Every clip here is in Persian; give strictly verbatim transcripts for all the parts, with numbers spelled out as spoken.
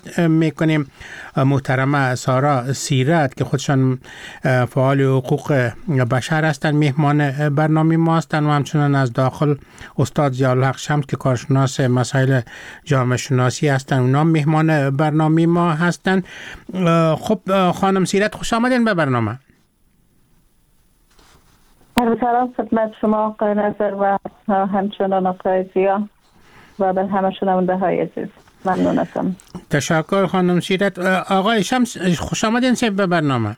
میکنیم محترمه سارا سیرت که خودشان فعال حقوق بشر هستند مهمان برنامه ما هستند و همچنان از داخل استاد ضیاءالحق شمس که کارشناس مسائل جامعه شناسی هستند اونا مهمان برنامه ما هستند. خب خانم سیرت خوش آمدین به برنامه. سلام خدمت شما آقای نظر و همچنان آقای ضیاء و به همه شنونده های عزیز. ممنون هستم. تشکر خانم سیرت. آقای شمس خوش آمدین به برنامه.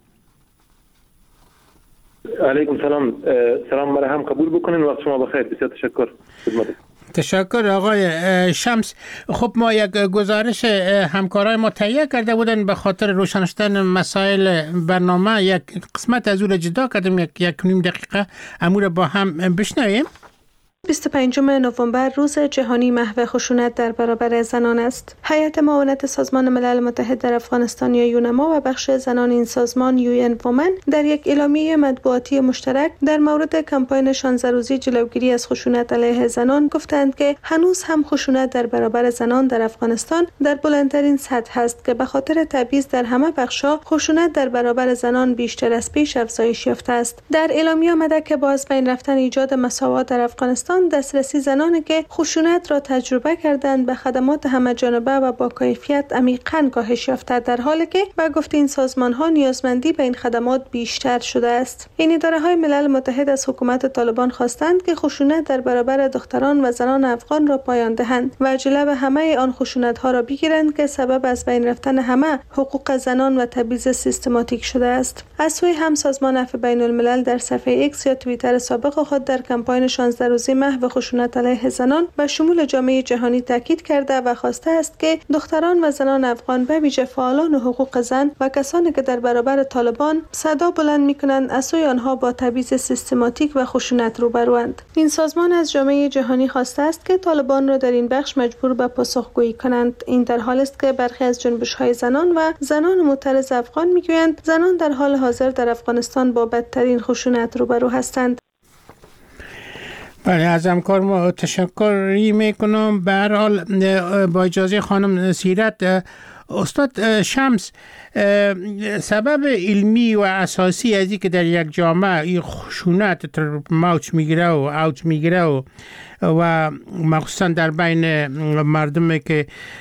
علیکم سلام. سلام مرا هم قبول بکنین. وقت شما بخیر. بسیار تشکر. خدمت. تشکر آقای شمس. خب ما یک گزارش همکارای ما تهیه کرده بودن به خاطر روشن شدن مسائل برنامه، یک قسمت از اون جدا کردیم، یک یک نیم دقیقه امور با هم بشنویم. بیست و پنجم نوامبر روز جهانی محو خشونت در برابر زنان است. هیئت معاونت سازمان ملل متحد در افغانستان یا یونما و بخش زنان این سازمان یو ان وومن در یک اعلامیه مطبوعاتی مشترک در مورد کمپاین شانزده روزی جلوگیری از خشونت علیه زنان گفتند که هنوز هم خشونت در برابر زنان در افغانستان در بلندترین سطح است که به خاطر تبعیض در همه بخش‌ها خشونت در برابر زنان بیشتر از پیش افزایش یافته است. در اعلامیه آمده که با از بین رفتن ایجاد مساوات در افغانستان دسترسی زنانی که خشونت را تجربه کردند به خدمات همه جانبه و با کیفیت عمیقاً کاهش یافته، در حالی که به گفته این سازمان‌ها نیازمندی به این خدمات بیشتر شده است. این اداره‌های ملل متحد از حکومت طالبان خواستند که خشونت در برابر دختران و زنان افغان را پایان دهند و جلو همه آن خشونت‌ها را بگیرند که سبب از بین رفتن همه حقوق زنان و تبعیض سیستماتیک شده است. از سوی هم سازمان عفو بین الملل در صفحه ایکس یا توییتر سابق خود در کمپاین شانزده روزی محو خشونت علیه زنان به شمول جامعه جهانی تاکید کرده و خواسته است که دختران و زنان افغان به ویژه فعالان حقوق زن و کسانی که در برابر طالبان صدا بلند می‌کنند از سوی آنها با تبعیض سیستماتیک و خشونت روبروند. این سازمان از جامعه جهانی خواسته است که طالبان را در این بخش مجبور به پاسخگویی کنند. این در حالی است که برخی از جنبش‌های زنان و زنان معترض افغان می‌گویند زنان در حال حاضر در افغانستان با بدترین خشونت روبرو هستند. بله، از همکار ما تشکری میکنم. به هر حال با اجازه خانم سیرت، استاد شمس، سبب علمی و اساسی از این که در یک جامعه این خشونت موج میگیره و اوج میگیره و و مخصوصا در بین مردمی که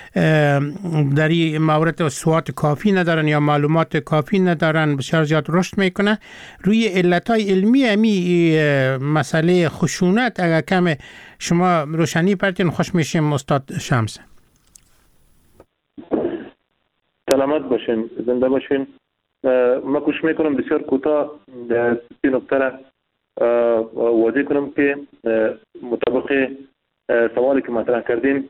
در این مورد سواد کافی ندارن یا معلومات کافی ندارن بسیار زیاد رشد میکنه. روی علتهای علمی همی مسئله خشونت اگر کم شما روشنی پرتین خوش میشیم استاد شمس. سلامت باشین، زنده باشین. من کوشش میکنم بسیار کوتاه سی نکته را واضح کنم که مطابق سوالی که مطرح کردیم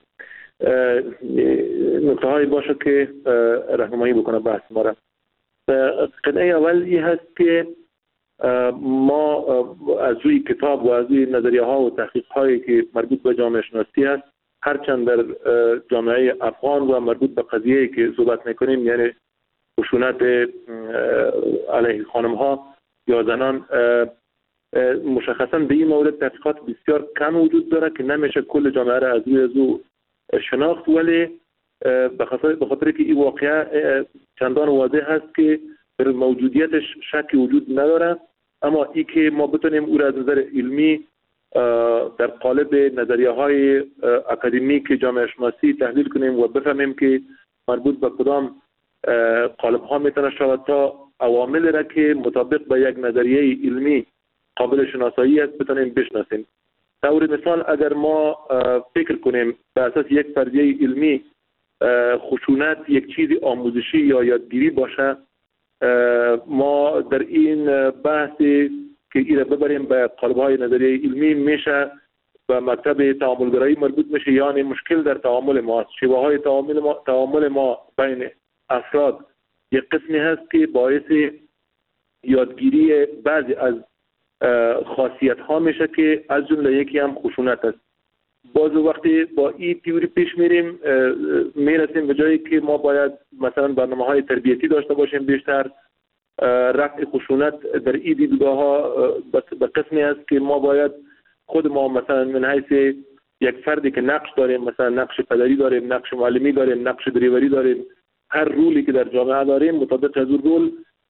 نکته هایی باشه که راهنمایی بکنه بحث ما را. قضیه اول این هست که ما از روی کتاب و از روی نظریه ها و تحقیق هایی که مربوط به جامعه شناسی هست، هرچند در جامعه افغان و مربوط به قضیه‌ای که صحبت میکنیم، یعنی خشونت علیه خانم ها یا زنان، مشخصا به این مورد تحقیقات بسیار کم وجود داره که نمیشه کل جامعه را از روی از او شناخت، ولی به خاطر که این واقعه چندان واضح هست که در موجودیتش شکی وجود نداره، اما ای که ما بتونیم او را از نظر علمی در قالب نظریه های اکادمیک جامعه شناسی تحلیل کنیم و بفهمیم که مربوط به کدام قالب ها میتونه شود تا عوامل را که مطابق به یک نظریه علمی قابل شناسایی است بتونیم بشناسیم. طور مثال اگر ما فکر کنیم به اساس یک فرضیه علمی خشونت یک چیز آموزشی یا یادگیری باشه، ما در این بحثی که ایره ببریم به قالب‌های نظریه علمی میشه و مکتب تعاملگرایی مربوط میشه، یعنی مشکل در تعامل ما، شیوه‌های تعامل ما تعامل ما بین افراد یک قسمی هست که باعث یادگیری بعضی از خاصیت‌ها میشه که از جمله یکی هم خشونت است. باز وقتی با این تئوری پیش میریم میرسیم به جایی که ما باید مثلا برنامه‌های تربیتی داشته باشیم بیشتر. رفع خشونت در این دیدگاه ها به قسمی است که ما باید خود ما مثلا من حیث یک فردی که نقش داریم، مثلا نقش پدری داریم، نقش معلمی داریم، نقش دریوری داریم، هر رولی که در جامعه داریم مطابق از اون رول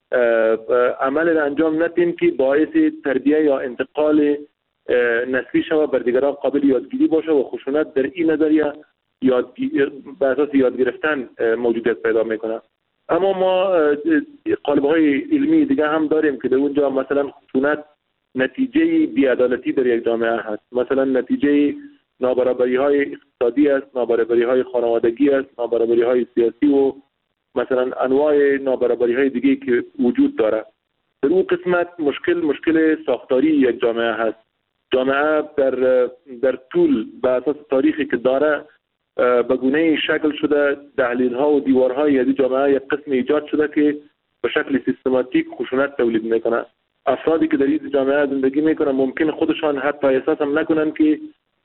عمل را انجام ندیم که باعث تربیه یا انتقال نسلی شود بر دیگران قابل یادگیری باشه و خشونت در این نظریه یاد به اساس یاد گرفتن موجودیت پیدا میکنه. اما ما قالب‌های علمی دیگه هم داریم که در اونجا مثلا خشونت نتیجه بی‌عدالتی در یک جامعه هست، مثلا نتیجه نابرابری‌های اقتصادی است، نابرابری‌های خانوادگی است، نابرابری‌های سیاسی و مثلا انواع نابرابری‌های دیگه که وجود داره. در اون قسمت مشکل مشکل ساختاری یک جامعه هست. جامعه در در طول به اساس تاریخی که داره به گونه‌ای شکل شده، دهلیزها و دیوارهای از جامعه یک قسم ایجاد شده که به شکل سیستماتیک خشونت تولید میکنه. افرادی که در این جامعه زندگی میکنن ممکن خودشان حتی احساس هم نکنن که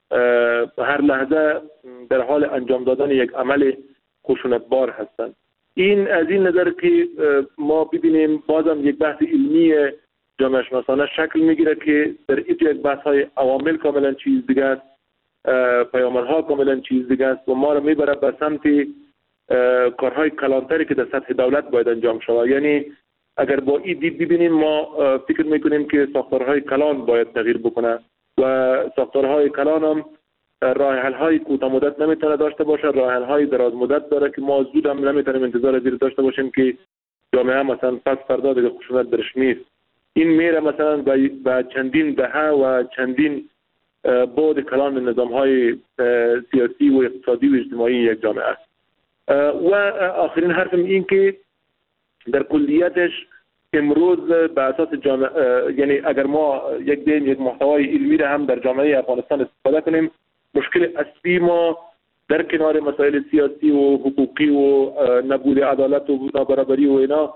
هر لحظه در حال انجام دادن یک عمل خشونتبار هستند. این از این نظر که ما ببینیم بازم یک بحث علمی جامعه شناسانه شکل میگیره که در این یک بحث های عوامل کاملا چیز دیگه است، پیامدها کاملا چیز دیگه است و ما رو میبره به سمت کارهای کلانتری که در سطح دولت باید انجام شود. یعنی اگر با این دید ببینیم ما فکر میکنیم که ساختارهای کلان باید تغییر بکنه و ساختارهای کلان هم راه حل های کوتاه مدت نمیتونه داشته باشه، راه حل های دراز مدت داره که ما زود هم نمیتونیم انتظار زیر داشته باشیم که جامعه مثلا پس فردا دیگه خشونت درش نیست. این میره مثلا به چندین دهه و چندین بعد کلان نظام های سیاسی و اقتصادی و اجتماعی یک جامعه است. و آخرین حرفم این که در کلیتش امروز به اساس جامعه، یعنی اگر ما یک دین یک محتوای علمی را هم در جامعه افغانستان استفاده کنیم، مشکل اصلی ما در کنار مسائل سیاسی و حقوقی و نبود عدالت و نابرابری و اینا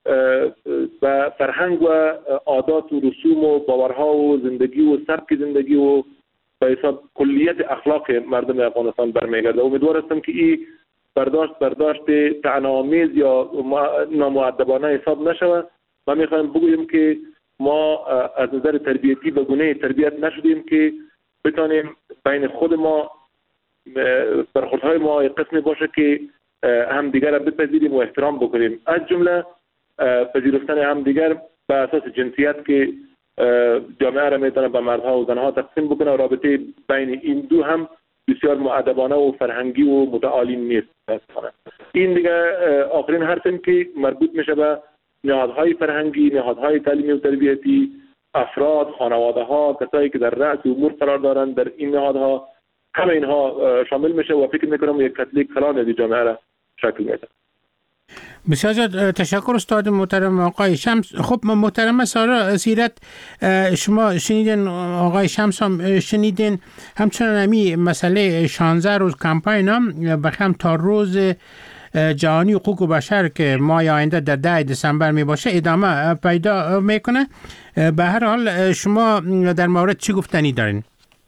و فرهنگ و عادات و رسوم و باورها و زندگی و سبک زندگی و به حساب کلیت اخلاق مردم افغانستان برمیگرده. امیدوار هستم که این برداشت برداشت طعنه‌آمیز یا نامؤدبانه حساب نشود. ما میخوایم بگوییم که ما از نظر تربیتی به گونه تربیت نشدیم که بتانیم بین خود ما برخوردهای ما یک قسمی باشه که همدیگر را بپذیریم و احترام بکنیم، از جمله پذیرفتن همدیگر به اساس جنسیت که جامعه را میتونه به مردها و زنها تقسیم بکنه و رابطه بین این دو هم بسیار مؤدبانه و فرهنگی و متعالی نیست. این دیگه آخرین حرفم که مربوط میشه به نهادهای فرهنگی، نهادهای تعلیمی و تربیتی، افراد، خانواده ها، کسایی که در رأس امور قرار دارند در این نهادها، همه اینها شامل میشه و فکر میکنم یک کتله کلان از جامعه را شکل میده. بسیار زیاد تشکر استاد محترم آقای شمس. خب محترم سارا سیرت، شما شنیدین، آقای شمس هم شنیدین، همچنان همی مسئله شانزده روز کمپاین هم بخم تا روز جهانی حقوق بشر که ماه آینده در ده دسامبر می باشه ادامه پیدا میکنه. به هر حال شما در مورد چی گفتنی دارین؟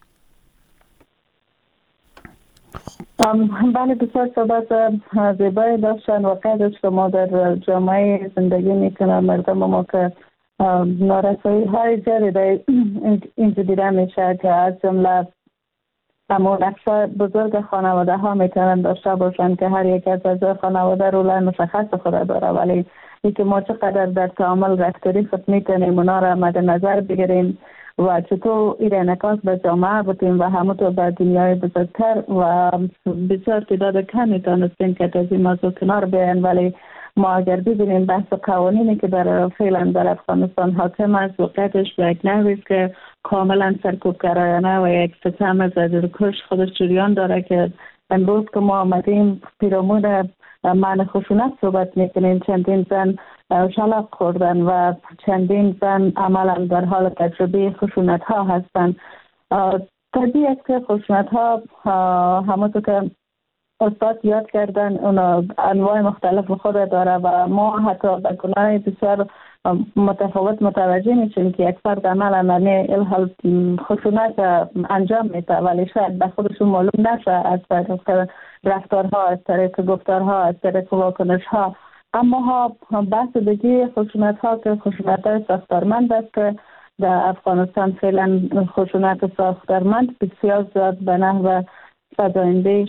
بله، بسیار صحبت زیبایی داشتن. واقعا داشت که ما در جامعه زندگی میکنه مردم ما که نارسایی های زیادی اینجا دیده میشه که از جمله اما نقش بزرگ خانواده ها میتونن داشته باشن که هر یک از اعضای خانواده رول مشخص خود داره، ولی اینکه ما چقدر در تعامل رفتاری خود میتونیم اونا را مد نظر بگیریم و چطور این انعکاس به جامعه بودیم و همونطور به دنیای بزرگتر و بسیار تعداد کمی تانستیم که از این موضوع کنار بیاین. ولی ما اگر ببینیم بحث قوانینی که در فعلا در افغانستان حاکم است واقعیتش به یک نحوی است که کاملا سرکوبگرایانه و یک ستم زدورکش خودش جریان داره که امروز که ما آمدیم پیرامون معنی خشونت صحبت میکنیم، چندین زن شلاق خوردن و چندین زن عملا در حال تجربه خشونت ها هستند. طبیعی است که خشونت ها همونطور که استاد یاد کردن اون انواع مختلف خود داره و ما حتی به گناه بسیار متفاوت متوجه میشیم که یک فرد عملا معنی الحال خشونت انجام میده ولی شاید به خودشون معلوم نشه از طریق رفتارها، از طریق گفتارها، از طریق واکنش ها. اما ها بحث دیگه خشونت ها که خشونت های ساختارمند است که در افغانستان فعلا خشونت ساختارمند بسیار زیاد به نحو فزایندهش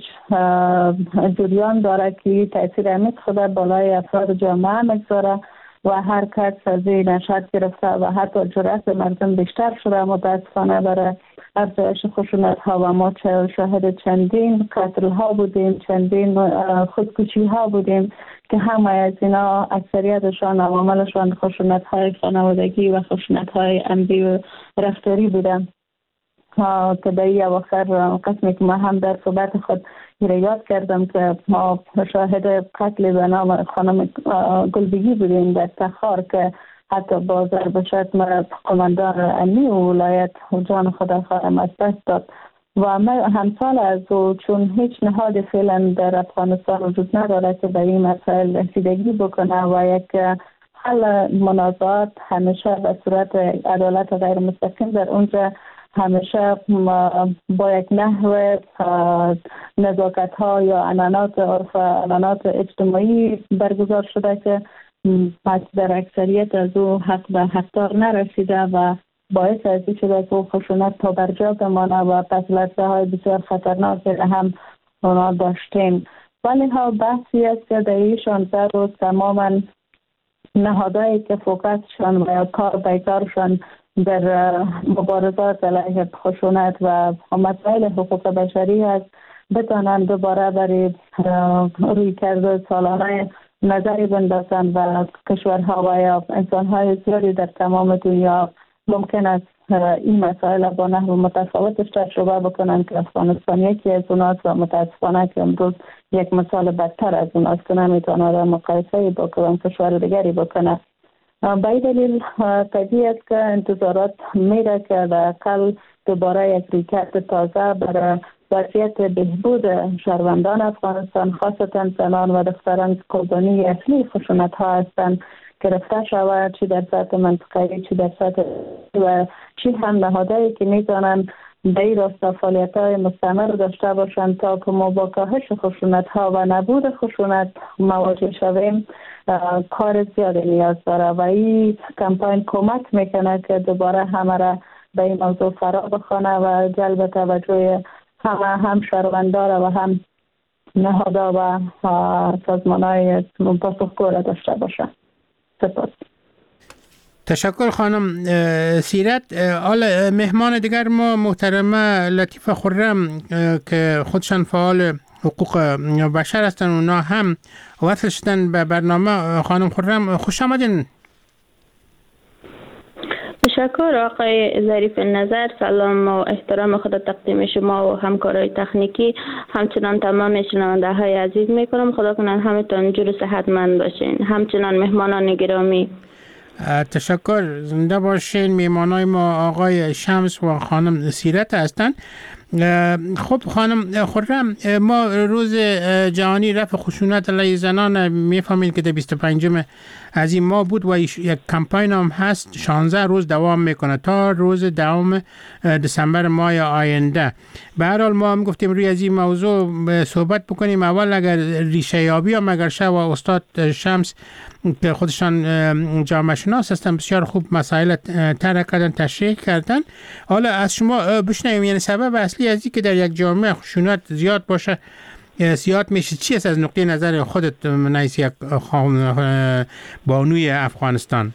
جریان داره که تاثیر عمیق خود بالای افراد جامعه میگذاره و هر کس از این نشاط گرفته و حتی جرأت مردم بیشتر شده متاسفانه برای افزایش خشونت ها و ما شاهد چندین قتل ها بودیم، چندین خودکشی ها بودیم که همه از اینا اکثریتشان عواملشان خشونت های خانوادگی و خشونت های عمدی و رفتاری بودن که در این اواخر قسمی که ما هم در صحبت خود یاد کردم که ما شاهد قتل به نام خانم گلبگی بودیم در تخار که حتی با ضرب شتم قماندان امنی و ولایت جان خدا خواهم از دست داد و همسال از او چون هیچ نهاد فعلا در افغانستان وجود نداره که به این مسائل رسیدگی بکنه و یک حل منازعات همیشه به صورت عدالت غیر مستقیم در اونجا همیشه با یک نحو نزاکت ها یا عنعنات عرف عنعنات اجتماعی برگزار شده که پس در اکثریت از او حق به حقدار نرسیده و باعث از این شده که خشونت تا برجا بمانه و پس لحظه های بسیار خطرناک هم اونا داشتیم. ولی ها بحثی است که در این شانزده روز تماما نهادهایی که فوکسشان و کار بیکارشان در مبارزات علیه خشونت و مسائل حقوق بشری هست بتانند دوباره برای روی کرده سالانه نظری بندازن و کشورها و یا انسانهای زیادی در تمام دنیا ممکن است این مسائل با نحو متفاوتش تجربه بکنن که افغانستان یکی از اوناست و متاسفانه که امروز یک مثال بدتر از اوناست که نمیتونه در مقایسه با کدام کشور دیگری بکنه. به این دلیل طبیعی است که انتظارات میره که در اقل دوباره یک رویکرد تازه برای وضعیت بهبود شهروندان افغانستان خاصتا زنان و دختران قربانی اصلی خشونت ها هستند گرفته شود، چی در سطح منطقه‌ای چی در سطح و چی هم نهادهایی که میتونن به این راستا فعالیت های مستمر داشته باشند تا که ما با کاهش خشونت ها و نبود خشونت مواجه شویم کار زیادی نیاز داره و این کمپاین کمک میکنه که دوباره همه را به این موضوع فرا بخوانه و جلب توجه همه هم شهروندان و هم نهادها و سازمان های پاسخگو را داشته باشه. سپاس. تشکر خانم سیرت. حالا مهمان دیگر ما محترمه لطیفه خرم که خودشان فعال حقوق بشر هستن، اونا هم وصل شدن به برنامه. خانم خرم خوش آمدین. تشکر آقای ظریف نظر. سلام و احترام خود تقدیم شما و همکارای تکنیکی، همچنان تمام شنونده های عزیز میکنم. خدا کنن همتون جور صحتمند باشین. همچنان مهمانان گرامی تشکر. زنده باشین. میهمانای ما آقای شمس و خانم سیرت هستند. خب خانم خرم، ما روز جهانی رفع خشونت علیه زنان میفهمید که در بیست و پنجم از این ماه بود و یک کمپاین هم هست شانزده روز دوام میکنه تا روز دوم دسامبر ماه آینده. به هر حال ما هم گفتیم روی از این موضوع صحبت بکنیم. اول اگر ریشه یابی هم اگر شه و استاد شمس که خودشان جامعه شناس هستن بسیار خوب مسائل طرح کردن، تشریح کردن. حالا از شما بشنویم یعنی سبب اصلی از این که در یک جامعه خشونت زیاد باشه زیاد میشه چی است از نقطه نظر خودت نایس یک بانوی افغانستان؟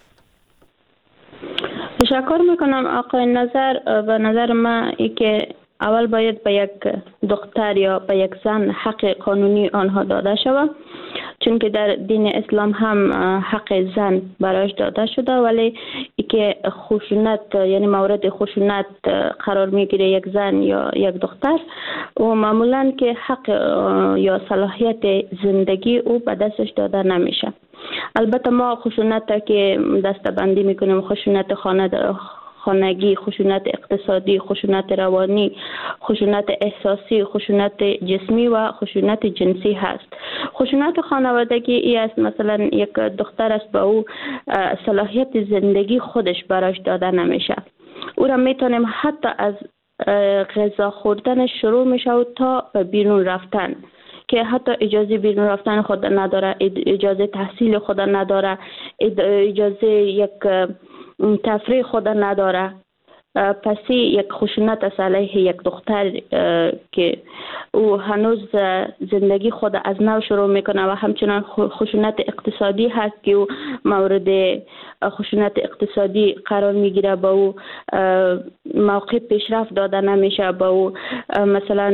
تشکر میکنم آقای نظر. به نظر من ای که اول باید به یک دختر یا به یک زن حق قانونی آنها داده شود، چون که در دین اسلام هم حق زن برایش داده شده، ولی ای که خشونت یعنی مورد خشونت قرار میگیره یک زن یا یک دختر و معمولا که حق یا صلاحیت زندگی او به دستش داده نمیشه. البته ما خشونت که دسته‌بندی میکنیم خشونت خانه خانگی، خشونت اقتصادی، خشونت روانی، خشونت احساسی، خشونت جسمی و خشونت جنسی هست. خشونت خانوادگی ای است مثلا یک دختر است به او صلاحیت زندگی خودش براش داده نمیشه. او را میتونیم حتی از غذا خوردن شروع میشه و تا بیرون رفتن که حتی اجازه بیرون رفتن خود نداره، اجازه تحصیل خود نداره، اجازه یک تفریح خود نداره. پس یک خشونت است علیه یک دختر که او هنوز زندگی خود از نو شروع میکنه و همچنان خشونت اقتصادی هست که او مورد خشونت اقتصادی قرار میگیره، با او موقع پیشرفت داده نمیشه، با او مثلا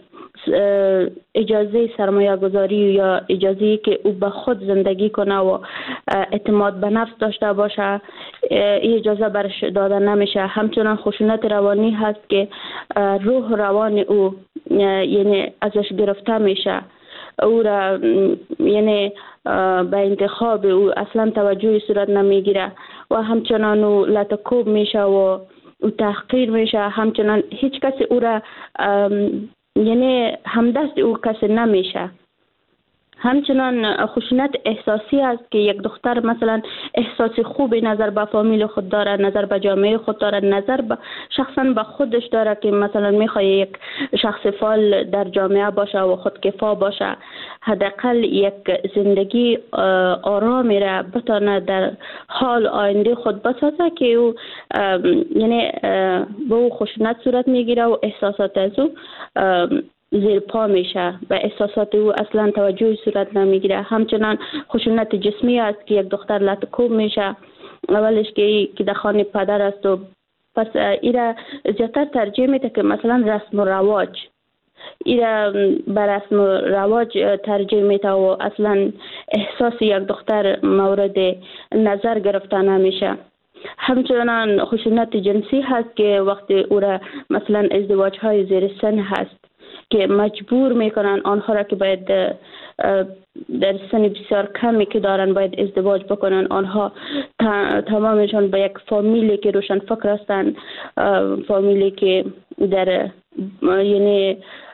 اجازه سرمایه گذاری یا اجازه که او به خود زندگی کنه و اعتماد به نفس داشته باشه این اجازه برش داده نمیشه. همچنان خشونت روانی هست که روح روان او یعنی ازش گرفته میشه، او را یعنی به انتخاب او اصلا توجهی صورت نمیگیره و همچنان او لطکوب میشه و او تحقیر میشه. همچنان هیچ کسی او را یعنی همدست او کسی نمیشه. همچنان خشونت احساسی است که یک دختر مثلا احساس خوبی نظر به فامیل خود داره، نظر به جامعه خود داره، نظر به شخصا به خودش داره که مثلا میخواد یک شخص فعال در جامعه باشه و خودکفا باشه، حداقل یک زندگی آرامی را بتونه در حال آینده خود بسازه که او یعنی به او خشونت صورت میگیره و احساسات از او زیر پا میشه و احساسات او اصلا توجه صورت نمیگیره. همچنان خشونت جسمی است که یک دختر لطکوب میشه، اولش که که در خانه پدر است و پس ایره زیادتر ترجیح میده که مثلا رسم و رواج ایره بر رسم و رواج ترجیح میده و اصلا احساس یک دختر مورد نظر گرفته نمیشه. همچنان خشونت جنسی هست که وقتی او را مثلا ازدواج های زیر سن هست که مجبور میکنن آنها را که باید در سن بسیار کمی که دارن باید ازدواج بکنن، آنها تمامشان به یک فامیلی که روشن فکر هستن، فامیلی که در یعنی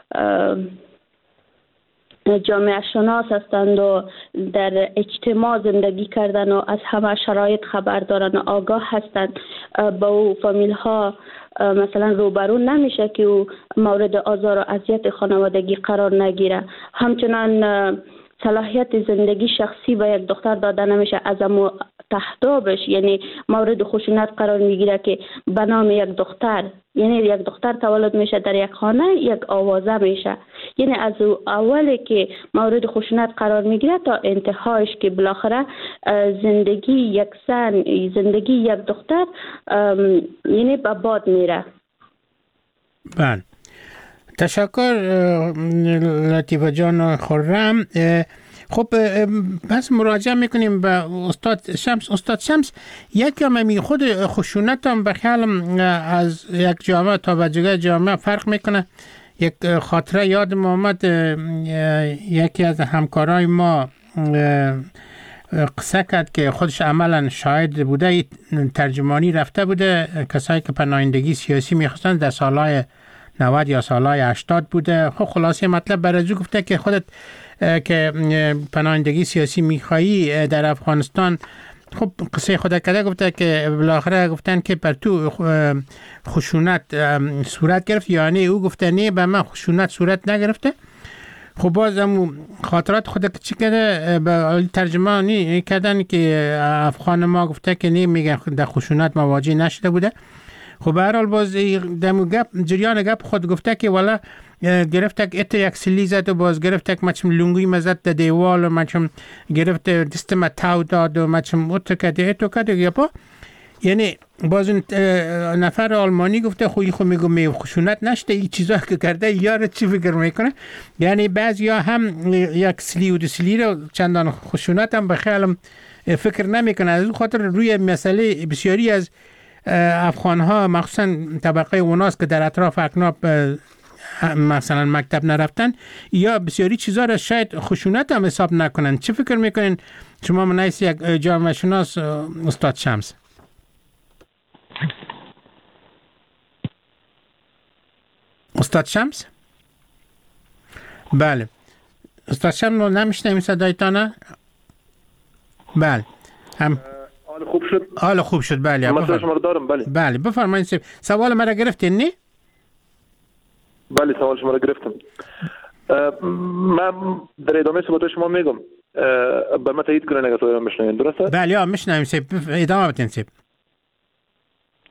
جامعه شناس هستند و در اجتماع زندگی کردن و از همه شرایط خبر دارن و آگاه هستند، با او فامیل ها مثلا روبرو نمیشه که او مورد آزار و اذیت خانوادگی قرار نگیره. همچنان صلاحیت زندگی شخصی به یک دختر داده نمیشه، از امو تهدابش یعنی مورد خشونت قرار میگیره که به نام یک دختر یعنی یک دختر تولد میشه در یک خانه یک آوازه میشه، یعنی از اولی که مورد خشونت قرار میگیره تا انتهایش که بالاخره زندگی یک زن زندگی یک دختر یعنی به باد میره. بله، تشکر لطیفه جان خرم. خب پس مراجعه میکنیم به استاد شمس. استاد شمس، یک کمی خود خشونت هم به خیالم از یک جامعه تا به دیگر جامعه فرق میکنه. یک خاطره یادم آمد، یکی از همکارای ما قصه کرد که خودش عملا شاهد بوده، ترجمانی رفته بوده، کسایی که پناهندگی سیاسی میخواستن در سالهای نود یا سالهای هشتاد بوده. خب خلاصه مطلب برای گفته که خودت که پناهندگی سیاسی میخوایی در افغانستان، خب قصه خود کرده، گفته که بالاخره گفتن که بر تو خشونت صورت گرفت، یعنی او گفته نه به من خشونت صورت نگرفته. خب باز هم خاطرات خود چی کرده به ترجمانی کردن که افغان ما گفته که نه میگه در خشونت مواجه نشده بوده. خب به هر حال باز دمو گپ جریان گپ خود گفته که والا گرفت یک یک سلی زد و باز گرفت یک مچم لنگوی مزد در دیوال و مچم گرفت دستم تاو داد و مچم اوتو کده ایتو کده گپا. یعنی باز نفر آلمانی گفته خوی خو میگو می خشونت نشده، این چیزا که کرده یار چی فکر میکنه. یعنی بعضی ها هم یک سلی و دو سلی رو چندان خشونت هم به خیالم فکر نمیکنه. از اون خاطر روی مسئله بسیاری از افغان ها مخصوصا طبقه اوناست که در اطراف اکناب مثلا مکتب نرفتن یا بسیاری چیزا را شاید خشونت هم حساب نکنن. چه فکر میکنین شما منایس یک جامعه شناس استاد شمس؟ استاد شمس؟ بله استاد شمس نمیشنیم صدایتانه؟ بله هم حال خوب شد. حال خوب شد. بله مثلا شما رو دارم. بله بله بفرمایید. سوال مرا گرفتین نه؟ بله سوال شما رو گرفتم. من در ادامه صحبت شما میگم بر من تایید کنین اگر صدای من بشنوین، درسته؟ بله ها میشنویم سیب، ادامه بدین سیب.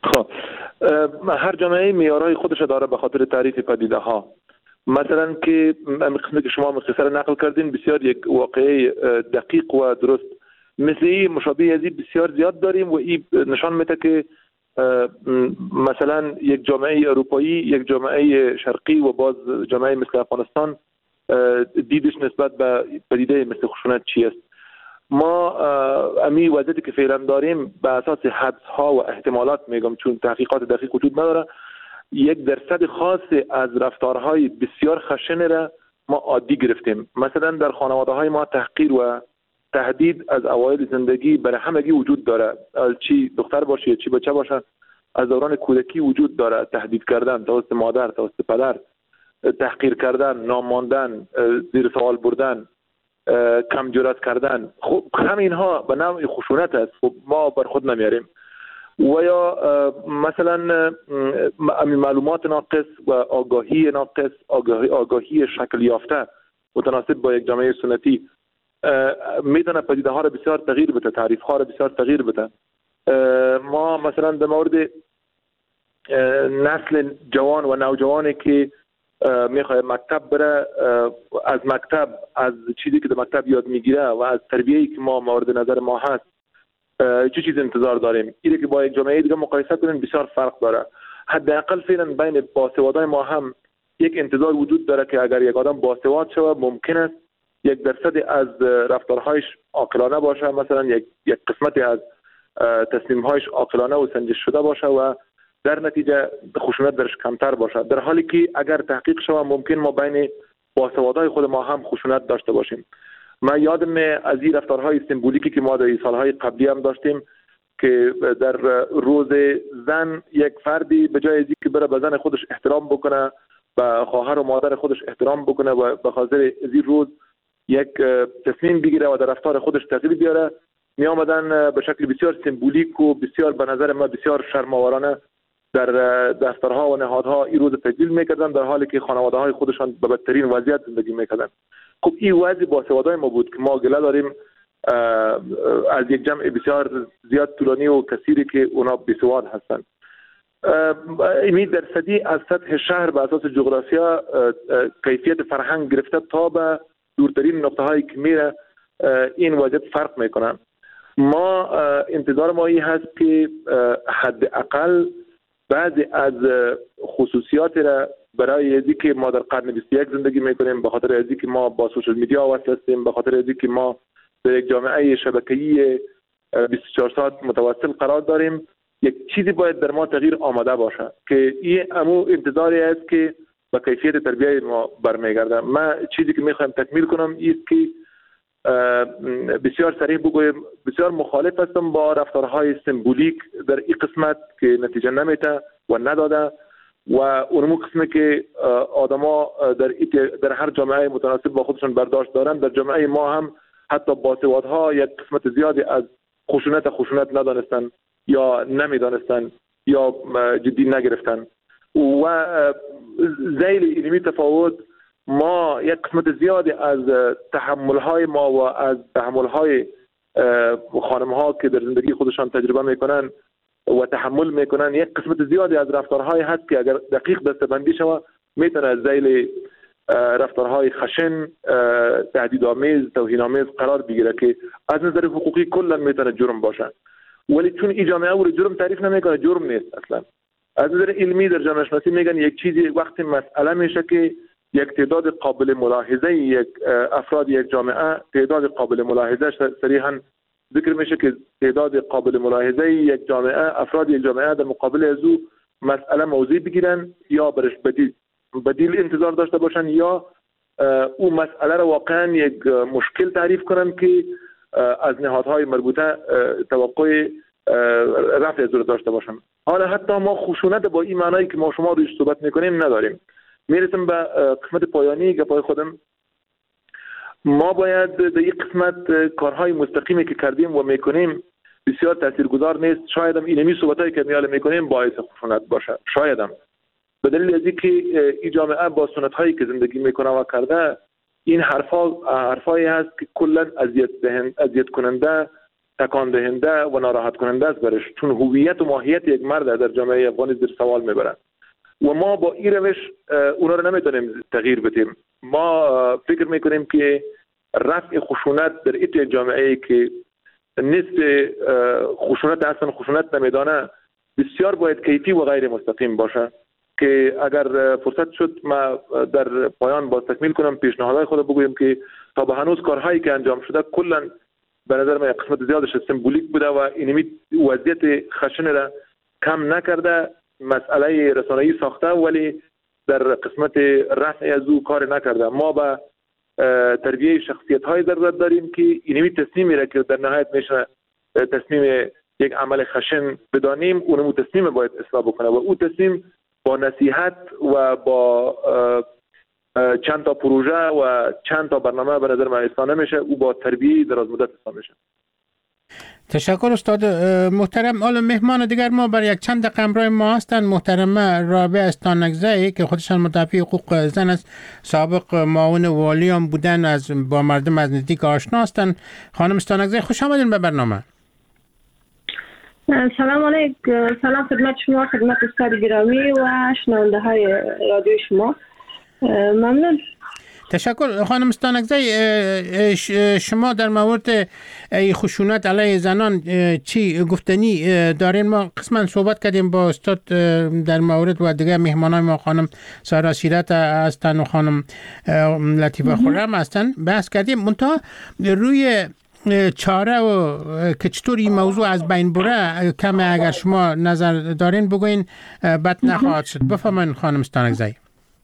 خب هر جامعه معیارهای خودش داره به خاطر تعریف پدیده ها. مثلا که قسمی که شما مختصر نقل کردین بسیار یک واقعه دقیق و درست، مثل این مشابه ازی بسیار زیاد داریم و این نشان میده که مثلا یک جامعه اروپایی، یک جامعه شرقی و باز جامعه مثل افغانستان دیدش نسبت به پدیده مثل خشونت چی است. ما امی وضعیتی که فعلا داریم به اساس حدس ها و احتمالات میگم، چون تحقیقات دقیق وجود نداره، یک درصد خاص از رفتارهای بسیار خشن را ما عادی گرفتیم. مثلا در خانواده های ما تحقیر و تهدید از اوایل زندگی برای همگی وجود داره، چی دختر باشه یا چی بچه باشه، از دوران کودکی وجود داره. تهدید کردن توسط مادر، توسط پدر، تحقیر کردن، ناماندن، زیر سوال بردن، کم جرأت کردن. خب همین ها به نوع خشونت است، خب ما بر خود نمیاریم. و یا مثلا معلومات ناقص و آگاهی ناقص، آگاهی, آگاهی شکل یافته متناسب با یک جامعه سنتی میتونه پدیده ها را بسیار تغییر بده، تعریف ها را بسیار تغییر بده. ما مثلا در مورد نسل جوان و نوجوانی که میخواد مکتب بره، از مکتب، از چیزی که در مکتب یاد میگیره و از تربیه‌ای که ما مورد نظر ما هست چه چیز انتظار داریم، اینه که با یک جامعه دیگه مقایسه کنیم بسیار فرق داره. حداقل فعلا بین باسوادای ما هم یک انتظار وجود داره که اگر یک آدم باسواد شود ممکن است یک درصد از رفتارهایش عاقلانه باشه، مثلا یک یک قسمتی از تصمیم‌هایش عاقلانه و سنجش شده باشه و در نتیجه خشونت درش کمتر باشه، در حالی که اگر تحقیق شود ممکن ما بین باسوادای خود ما هم خشونت داشته باشیم. من یادم از این رفتارهای سمبولیکی که ما در سالهای قبلی هم داشتیم که در روز زن یک فردی به جای از اینکه بره به زن خودش احترام بکنه، به خواهر و مادر خودش احترام بکنه و به خاطر این روز یک تصمیم بگیره و در رفتار خودش تغییر بیاره، می آمدن به شکل بسیار سمبولیک و بسیار به نظر ما بسیار شرم‌آورانه در دفترها و نهادها این روز تجلیل میکردن، در حالی که خانواده های خودشان به بدترین وضعیت زندگی میکردن. خب این وضع باسوادای ما بود که ما گله داریم از یک جمع بسیار زیاد طولانی و کثیری که اونا بیسواد هستن. این درصدی از سطح شهر به اساس جغرافیا کیفیت فرهنگ گرفته تا به دورترین نقطه هایی که میره این وضعیت فرق میکنن. ما انتظار ما این هست که حداقل بعضی از خصوصیات را برای ازی که ما در قرن بیست و یک زندگی میکنیم، به خاطر ازی که ما با سوشال میدیا وصل هستیم، به خاطر ازی که ما در یک جامعه شبکه‌ای بیست و چهار ساعت متواصل قرار داریم، یک چیزی باید در ما تغییر آمده باشه که این امو انتظاری است که با کیفیت تربیت ما برمیگرده. من چیزی که میخوایم تکمیل کنم است که بسیار صریح بگویم بسیار مخالف هستم با رفتارهای سمبولیک در این قسمت که نتیجه نمیده و نداده و اونمو قسمی که آدما در در هر جامعه متناسب با خودشون برداشت دارن. در جامعه ما هم حتی باسوادها یک قسمت زیادی از خشونت خشونت ندانستن یا نمیدانستن یا جدی نگرفتن و ذیل علمی تفاوت ما یک قسمت زیادی از تحمل‌های ما و از تحمل‌های خانم‌ها که در زندگی خودشان تجربه میکنن و تحمل میکنن، یک قسمت زیادی از رفتارهای هست که اگر دقیق دسته‌بندی شود میتونه ذیل رفتارهای خشن، تهدیدآمیز، توهین‌آمیز قرار بگیره که از نظر حقوقی کلا میتونه جرم باشه، ولی چون این جامعه او جرم تعریف نمیکنه جرم نیست اصلا. از نظر علمی در جامعه شناسی میگن یک چیزی وقتی مسئله میشه که یک تعداد قابل ملاحظه یک افراد یک جامعه، تعداد قابل ملاحظه صریحا ذکر میشه که تعداد قابل ملاحظه یک جامعه، افراد یک جامعه در مقابل از او مسئله موضوعی بگیرن یا برش بدیل بدیل انتظار داشته باشن یا او مسئله را واقعا یک مشکل تعریف کنن که از نهادهای مربوطه توقع رفع از او داشته باشن. حالا حتی ما خشونت با این معنایی که ما شما روش صحبت میکنیم نداریم. میرسیم به قسمت پایانی گپای خودم. ما باید در یک قسمت کارهای مستقیمی که کردیم و میکنیم بسیار تاثیرگذار نیست. شاید هم اینمی صحبتایی که میاله میکنیم باعث خشونت باشه، شاید هم به دلیل از اینکه این جامعه با سنت هایی که زندگی میکنه و کرده این حرفا حرفایی هست که کلا اذیت دهنده اذیت کننده تکان دهنده و ناراحت کننده است برش، چون هویت و ماهیت یک مرد در جامعه افغانی زیر سوال میبرند و ما با این روش اونا رو نمیتونیم تغییر بدیم. ما فکر میکنیم که رفع خشونت در این جامعه که نصف خشونت اصلا خشونت نمیدانه بسیار باید کیفی و غیر مستقیم باشه، که اگر فرصت شد ما در پایان باز تکمیل کنم پیشنهادهای خود بگویم که تا به هنوز کارهایی که انجام شده کلا به نظر من قسمت زیادش سمبولیک بوده و اینمی وضعیت خشن را کم نکرده. مسئله رسانه‌ای ساخته ولی در قسمت رفع از او کار نکرده. ما به تربیه شخصیت های ضرورت داریم که اینمی تصمیمی را که در نهایت میشه تصمیم یک عمل خشن بدانیم، اونمو تصمیم باید اصلاح بکنه و او تصمیم با نصیحت و با چند تا پروژه و چند تا برنامه به نظر من اصلاح نمیشه، او با تربیه دراز مدت اصلاح میشه. تشکر استاد محترم. حالا مهمان دیگر ما برای یک چند دقیقه همراه ما هستند. محترمه رابعه استانکزی که خودشان مدافع حقوق زن است، سابق معاون والی هم بودن، از با مردم از نزدیک آشنا هستند. خانم استانکزی خوش آمدین به برنامه. سلام علیکم. سلام خدمت شما، خدمت استاد گرامی و شنونده های رادیو شما. ممنون. تشکر. خانم استانکزی، شما در مورد خشونت علیه زنان چی گفتنی دارین؟ ما قسما صحبت کردیم با استاد در مورد و دیگه مهمانای ما، خانم سارا سیرت هستن و خانم لطیفه خرم هستن، بحث کردیم. منتها روی چاره و که چطور این موضوع از بین بره کم اگر شما نظر دارین بگوین بد نخواهد شد. بفرمایید خانم استانکزی.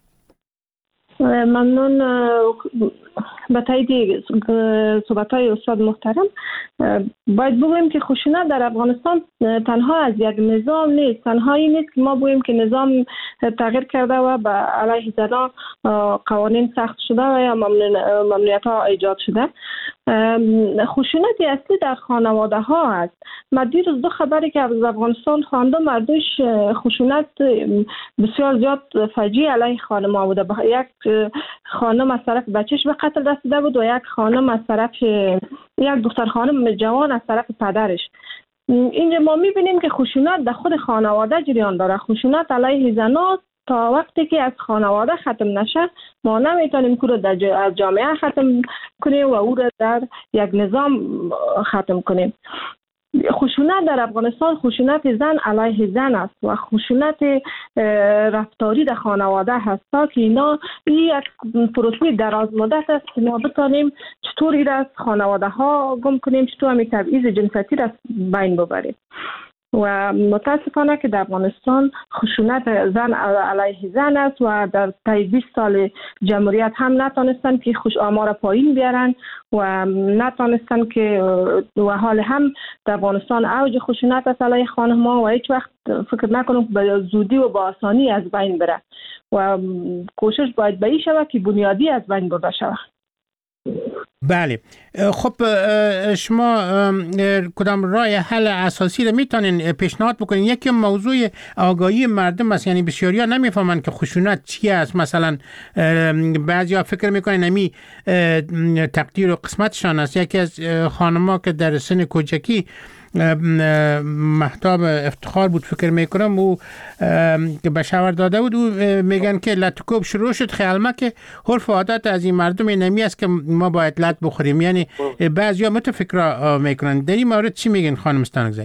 ممنون. به تایید صحبت‌های استاد محترم باید بگویم که خشونت در افغانستان تنها از یک نظام نیست، تنها این نیست که ما بگویم که نظام تغییر کرده و به علیه زنان قوانین سخت شده و یا ممنوعیت‌ها ایجاد شده. خشونت اصلی در خانواده ها است. من دیروز دو خبری که از افغانستان خواندم، مردوش خشونت بسیار زیاد فجیع علیه خانم ها بوده. یک خانم از طرف بچهش به قتل رسیده بود و یک خانم از طرف یک دختر خانم جوان از طرف پدرش. اینجا ما میبینیم که خشونت در خود خانواده جریان داره. خشونت علیه زنان تا وقتی که از خانواده ختم نشه ما نمیتونیم که رو در از جامعه ختم کنیم و او را در یک نظام ختم کنیم. خشونت در افغانستان خشونت زن علیه زن است و خشونت رفتاری در خانواده هست که اینا یک پروسه دراز مدت است که ما بتانیم چطور این از خانواده ها گم کنیم، چطور همی تبعیض جنسیتی را بین ببریم. و متاسفانه که در افغانستان خشونت زن علیه زن است و در طی بیست سال جمهوریت هم نتانستن که خوش آمار پایین بیارن و نتانستن که و حال هم در افغانستان اوج خشونت است علیه خانم‌ها و هیچ وقت فکر نکنم به زودی و با آسانی از بین بره و کوشش باید به این شود که بنیادی از بین برده شود. بله. خب شما کدام راه حل اساسی رو میتونین پیشنهاد بکنین؟ یکی موضوع آگاهی مردم است، یعنی بسیاریا نمیفهمن که خشونت چی است. مثلا بعضیا فکر میکنن نمی تقدیر و قسمتشان است. یکی از خانم‌ها که در سن کوچکی مهتاب افتخار بود فکر میکنم و که به شاور داده بود، او میگن که لطکوب شروع شد خیالمه که حرف عادت از این مردم نمی است که ما باید لط بخوریم. یعنی بعضیا متفکر میکنن. در این مورد چی میگن خانم استانکزی؟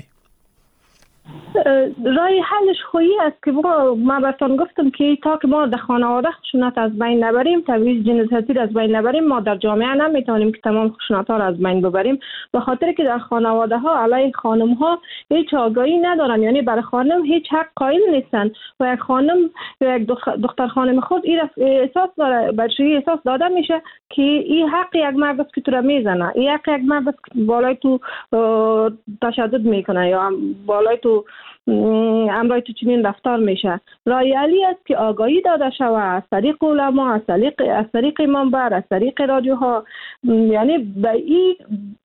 راه حلش خویی است که ما براتون گفتم که تا که ما در خانواده خشونت از بین نبریم، تبعیض جنسیتی از بین نبریم، ما در جامعه نمیتونیم که تمام خشونت ها را از بین ببریم. به خاطر که در خانواده ها علیه خانم ها هیچ آگاهی ندارن، یعنی برای خانم هیچ حق قائل نیستن و یک خانم یک دختر خانم خود این احساس داره، برشی احساس داده میشه که این حق یک مرد است که تو را میزنه، این حق یک مرد است که بالای تو تشدد میکنه یا بالای تو امرای تو چنین رفتار میشه. راه حلی است که آگاهی داده شود از طریق علما، از طریق از طریق منبر، از طریق رادیوها. یعنی به این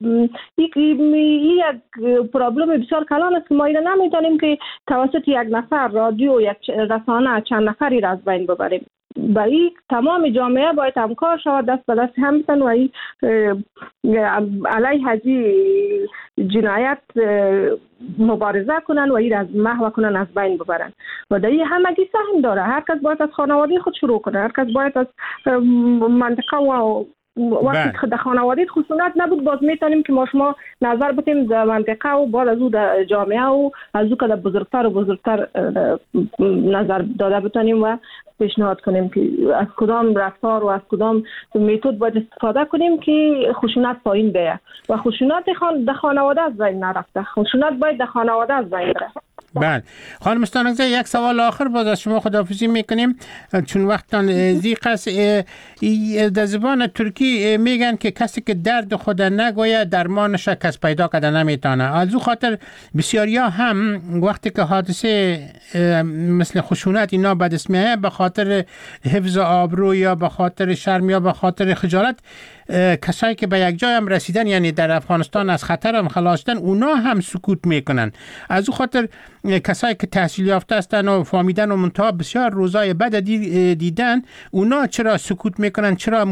یک پرابلم بسیار کلان است که ما اینا نمیتونیم که توسط یک نفر رادیو یک رسانه چند نفری را از بین ببریم. با این تمام جامعه باید همکار شود، دست به دست هم بزنن و این علیه هزی جنایت مبارزه کنن و این از محو کنن، از بین ببرن. و در این همگی سهم داره. هر کس باید از خانواده خود شروع کنه، هر کس باید از منطقه و وقتی که در خانواده خشونت نبود، باز میتونیم که ما شما نظر بتیم در منطقه و بعد از او در جامعه و از او که در بزرگتر و بزرگتر نظر داده بتونیم و پیشنهاد کنیم که از کدام رفتار و از کدام میتود باید استفاده کنیم که خشونت پایین بیه. و خشونت خان در خانواده از بین نرفته، خشونت باید در خانواده از بین بره. بله خانم استانکزی، یک سوال آخر باز از شما خداحافظی میکنیم چون وقتان زیق است. در زبان ترکی میگن که کسی که درد خود نگوید درمانش کس پیدا کرده نمیتونه. از او خاطر بسیاریا هم وقتی که حادثه مثل خشونت اینا به دست میاد به خاطر حفظ آبرو یا به خاطر شرم یا به خاطر خجالت، کسایی که به یک جای هم رسیدن یعنی در افغانستان از خطر هم خلاص شدن اونا هم سکوت میکنن. از او خاطر کسایی که تحصیل یافته هستن و فهمیدن و منتها بسیار روزای بد دیدن، اونا چرا سکوت میکنن؟ چرا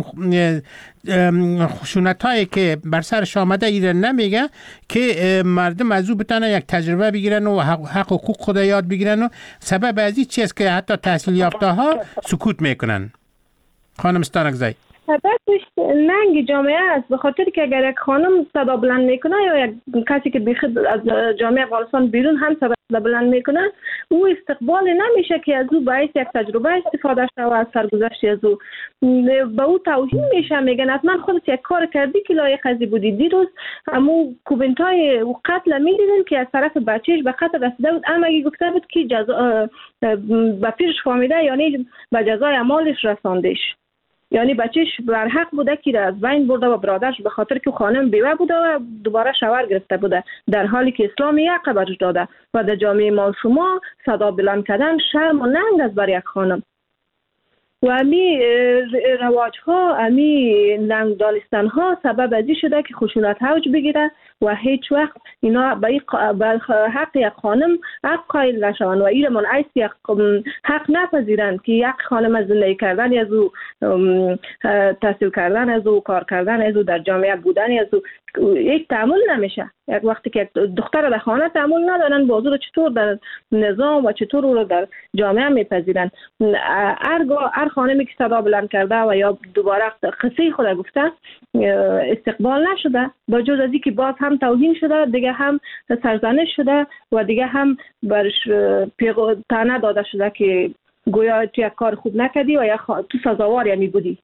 خشونت هایی که بر سرش آمده ایره نمیگه که مردم از او بتانه یک تجربه بگیرن و حق حقوق خود یاد بگیرن؟ و سبب از این چیست که حتی تحصیل یافته ها سکوت میکنن؟ خانم استانکزی، سببش ننگ جامعه است. به خاطر که اگر یک خانم صدا بلند میکنه یا یک کسی که بیخود از جامعه افغانستان بیرون هم صدا بلند میکنه، او استقبال نمیشه که از او باعث یک تجربه استفاده شود، از سرگذشت از او به او توهین میشه. میگن حتما خودت یک کار کردی که لایق ازی بودی. دیروز همو کومنتای او قتل میدیدن که از طرف بچهش به قتل رسیده بود، اما اگه گفته بود که جزا به پیرش فهمیده یعنی به جزای اعمالش رساندش، یعنی بچهش بر حق بوده که از بین برده و برادرش به خاطر که خانم بیوه بوده و دوباره شوهر گرفته بوده، در حالی که اسلام یک قبرش داده. و در جامعه ما شما صدا بلند کردن شرم و ننگ است بر یک خانم. و امی رواج ها، امی ننگ دانستن ها سبب ازی شده که خشونت اوج بگیره و هیچ وقت اینا به حق یک خانم حق قائل نشوند و این منعکس یک حق نپذیرند که یک خانم از زندگی کردن از او، تحصیل کردن از او، کار کردن از او، در جامعه بودن از او یک تعامل نمیشه. یک وقتی که دختر در خانه تعامل ندارن، بازو رو چطور در نظام و چطور رو در جامعه میپذیرن؟ هرگاه هر خانمی که صدا بلند کرده و یا دوباره قصه خود گفته استقبال نشده، با جز از اینکه باز هم توهین شده، دیگه هم سرزنش شده و دیگه هم برش طعنه داده شده که گویا تو یک کار خوب نکردی و یا تو سزاوار یعنی بودی.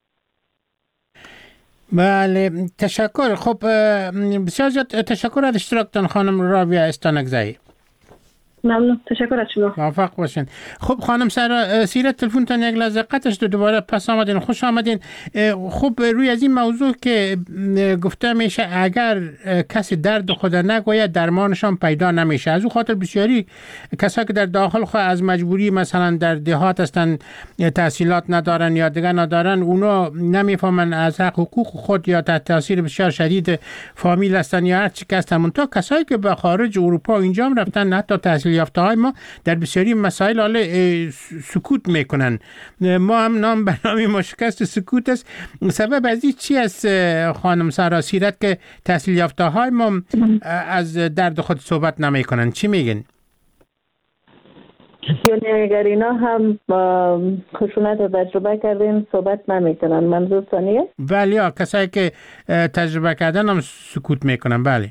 بله تشکر. خب بسیار زیاد تشکر از اشتراکتان خانم راویه استانکزی. ممنون، تشکر از شما. موفق باشین. خب خانم سارا سیرت تلفنتان یک لحظه قطع شد، دوباره پس آمدین، خوش آمدین. خب روی از این موضوع که گفته میشه اگر کسی درد خود نگوید درمانشان پیدا نمیشه، از اون خاطر بسیاری کسایی که در داخل خود از مجبوری مثلا در دهات هستن، تحصیلات ندارن یا دیگه ندارن، اونا نمیفهمن از حق حقوق خود یا تحت تاثیر بسیار شدید فامیل هستن یا هر چی که هستن. منتها کسایی که به خارج اروپا اینجا هم رفتن، حتی تحصیل یافته های ما در بسیاری مسائل حال سکوت میکنن. ما هم نام به نام ما شکست سکوت است. سبب از این چی است خانم سارا سیرت که تحصیل یافته های ما از درد خود صحبت نمیکنن؟ چی میگن؟ یعنی اگر اینا هم خشونت رو تجربه کردین صحبت نمیکنن، منظور ثانیه؟ بله، کسایی که تجربه کردن هم سکوت میکنن. بله.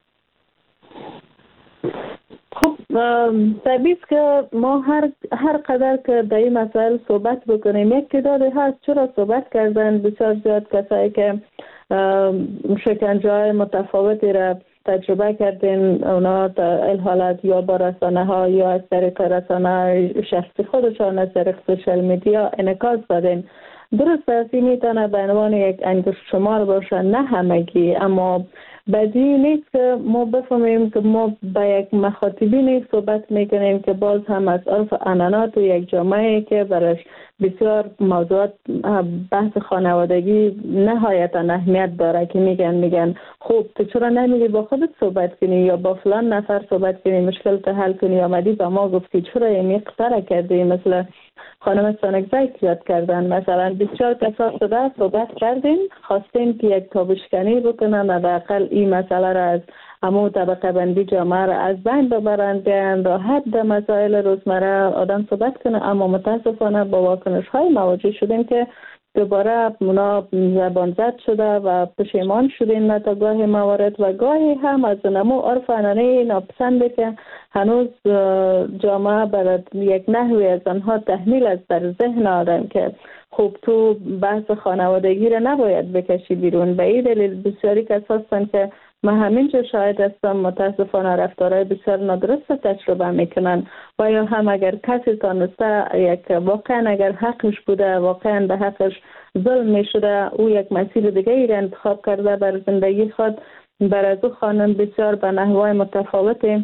خب طبیعی است که ما هر هر قدر که در این مسائل صحبت بکنیم، یک تعدادی هست چرا صحبت کردن، بسیار زیاد کسایی که شکنجه‌های متفاوتی را تجربه کردین، اونا در حالت یا با رسانه ها یا از طریق رسانه شخصی خودشان از طریق سوشال میدیا انعکاس دادین. درست است این میتونه به عنوان یک انگشت شمار باشه، نه همگی، اما بدی نیست که ما بفهمیم که ما با یک مخاطبینی صحبت میکنیم که باز هم از عرف عنعنات و یک جامعه که برش بسیار موضوعات بحث خانوادگی نهایتا اهمیت داره که میگن میگن خب تو چرا نمیگی با خودت صحبت کنی یا با فلان نفر صحبت کنی مشکل تو حل کنی؟ آمدی با ما گفتی چرا این قطره کردی؟ مثل خانم استانکزی یاد کردن، مثلا بسیار کسا شده صحبت کردین، خواستین که یک تابشکنی بکنن و حداقل این مسئله را از اما طبقه بندی جامعه را از بین ببرند، بیان راحت در مسائل روزمره آدم صحبت کنه. اما متاسفانه با واکنش های مواجه شدیم که دوباره اونا زبان زد شده و پشیمان شدیم تا گاهی موارد و گاهی هم از نمو عرف عنعنه ناپسنده که هنوز جامعه برای یک نحوی از آنها تحمیل است در ذهن آدم که خوب تو بحث خانوادگی را نباید بکشی بیرون. به این دلیل بسیاری کس هستند که من همینجا شاهد هستم متاسفانه رفتارهای بسیار نادرست تجربه میکنن و یا هم اگر کسی تانسته یک واقعا اگر حقش بوده واقعا به حقش ظلم میشده او یک مسیر دیگه ای را انتخاب کرده بر زندگی خود، بر از او خانم بسیار به نحوهای متفاوتی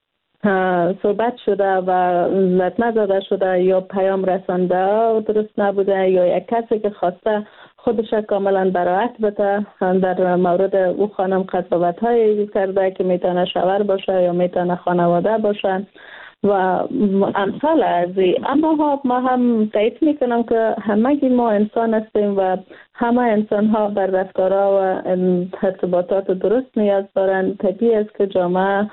صحبت شده و لطمه زده شده یا پیام رسانده درست نبوده یا یک کسی که خواسته خودش کاملا براحت بده در مورد او خانم قضاوت های کرده که میتونه شوهر باشه یا میتونه خانواده باشه و امثال ازی. اما ما هم تایید میکنم که همگی ما انسان هستیم و همه انسان ها بر رفتارها و ارتباطات درست نیاز دارند. طبیعی است که جامعه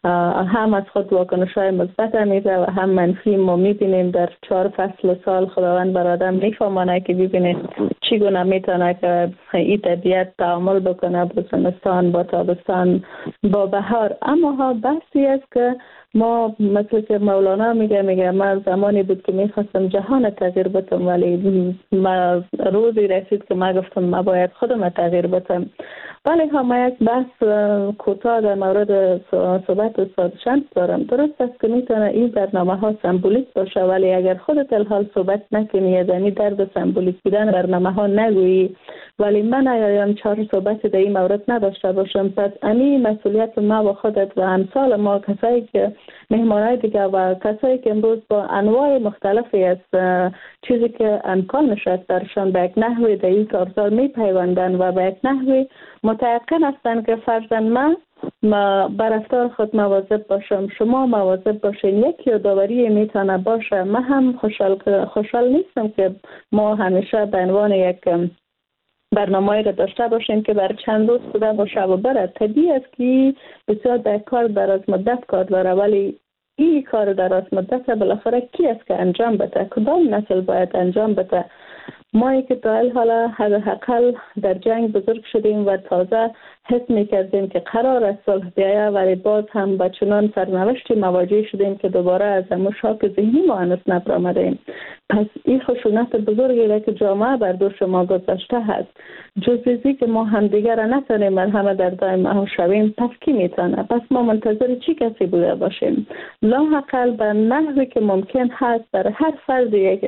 هم از خود واکنش های مثبت میده و هم منفی. ما میبینیم در چهار فصل سال خداوند بر آدم میفهمانه که ببینید چگونه میتونه که این طبیعت تعامل بکنه با زمستان، با تابستان، با بهار. اما ها بحثی است که ما مثل که مولانا میگه میگه من زمانی بود که میخواستم جهان تغییر بدم ولی ما روزی رسید که ما گفتم ما باید خودم تغییر بدم. ولی هم یک بحث کوتاه در مورد صحبت استاد شمس دارم. درست است که میتونه این برنامه ها سمبولیک باشه ولی اگر خودت الحال صحبت نکنی یعنی درد سمبولیک بودن برنامه ها نگویی ولی من اگر چهار صحبت در این مورد نداشته باشم پس امی مسئولیت ما و خودت و امثال ما کسایی که مهمانای دیگه و کسایی که امروز با انواع مختلفی از چیزی که امکانش است درشان به یک نحوی در این کارزار میپیوندن و به یک نحوی متیقن هستند که فرضاً من ما بر رفتار خود مواظب باشم، شما مواظب باشین، یک یادآوری میتونه باشه. من هم خوشحال خوشحال نیستم که ما همیشه به عنوان یک برنامه‌ای را داشته باشیم که بر چند روز بوده باشه و بره. طبیعی است که بسیار در کار دراز مدت کار داره ولی این کار دراز مدت بالاخره کی است که انجام بده؟ کدام نسل باید انجام بده؟ ما که تا حالا حداقل در جنگ بزرگ شدیم و تازه حس می‌کردیم که قرار است صلح بیاید ولی باز هم با چنان سرنوشتی مواجه شدیم که دوباره از همون شاک ذهنی ما هنوز نبرآمدیم. پس این خشونت بزرگی را که جامعه بر دوش ما گذاشته هست جزیزی که ما همدیگر را نتونیم مرهم در دائم ما شویم پس کی میتونه؟ پس ما منتظر چی کسی بوده باشیم؟ لااقل به نحوی که ممکن هست در هر فرد یک